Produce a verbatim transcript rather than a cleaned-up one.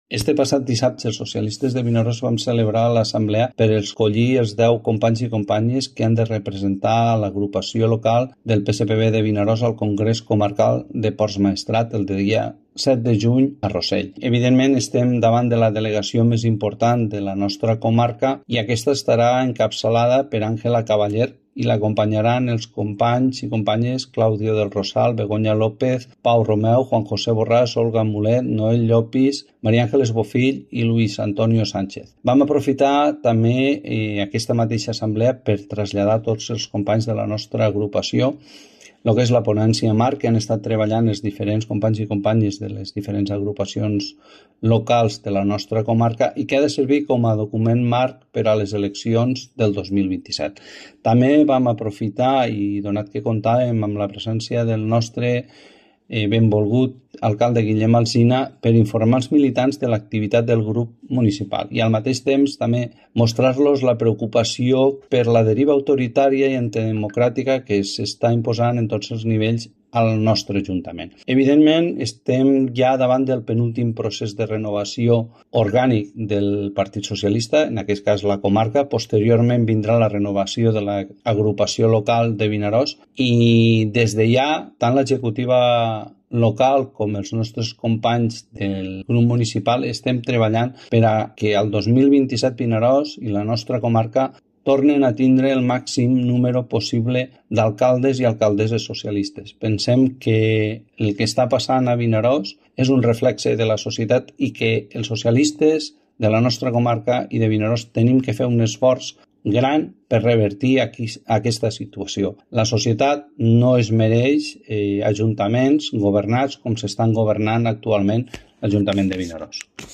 Este passat dissabte, els socialistes de Vinaròs vam celebrar l'assemblea per escollir els deu companys i companyes que han de representar l'agrupació local del P S P B de Vinaròs al Congrés Comarcal de Ports Maestrat el dia set de juny a Rossell. Evidentment, estem davant de la delegació més important de la nostra comarca i aquesta estarà encapçalada per Àngela Cavaller i l'acompanyaran els companys i companyes Claudio del Rosal, Begoña López, Pau Romeu, Juan José Borràs, Olga Mulet, Noel Llopis, María Ángeles Bofill i Luis Antonio Sánchez. Vam aprofitar també eh, aquesta mateixa assemblea per traslladar tots els companys de la nostra agrupació el que és la ponència marc, que han estat treballant els diferents companys i companyes de les diferents agrupacions locals de la nostra comarca i que ha de servir com a document marc per a les eleccions del dos mil vint-i-set. També vam aprofitar, i donat que comptàvem amb la presència del nostre eh, benvolgut alcalde Guillem Alsina, per informar els militants de l'activitat del grup municipal i al mateix temps també mostrar-los la preocupació per la deriva autoritària i antidemocràtica que s'està imposant en tots els nivells al nostre Ajuntament. Evidentment, estem ja davant del penúltim procés de renovació orgànic del Partit Socialista, en aquest cas la comarca. Posteriorment vindrà la renovació de l'agrupació local de Vinaròs i des de ja, tant l'executiva local com els nostres companys del grup municipal estem treballant per a que el dos mil vint-i-set Vinaròs i la nostra comarca tornen a tindre el màxim número possible d'alcaldes i alcaldesses socialistes. Pensem que el que està passant a Vinaròs és un reflexe de la societat i que els socialistes de la nostra comarca i de Vinaròs tenim que fer un esforç gran per revertir aquí, aquesta situació. La societat no es mereix eh, ajuntaments governats com s'estan governant actualment l'Ajuntament de Vinaròs.